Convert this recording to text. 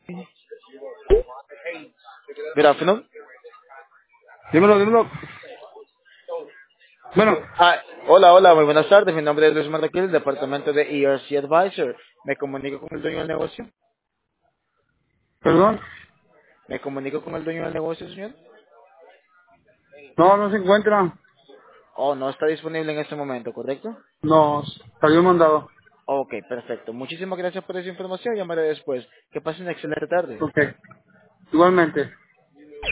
Good afternoon. Dímelo, dímelo. Bueno, Hola, muy buenas tardes. Mi nombre es Luis Marroquín, del departamento de ERC Advisor. Me comunico con el dueño del negocio. perdón. Me comunico con el dueño del negocio, señor. No, no se encuentra. Oh, no está disponible en este momento, ¿correcto? No, salió mandado. Ok, perfecto. Muchísimas gracias por esa información. Llamaré después. Que pasen una excelente tarde. Ok. Igualmente.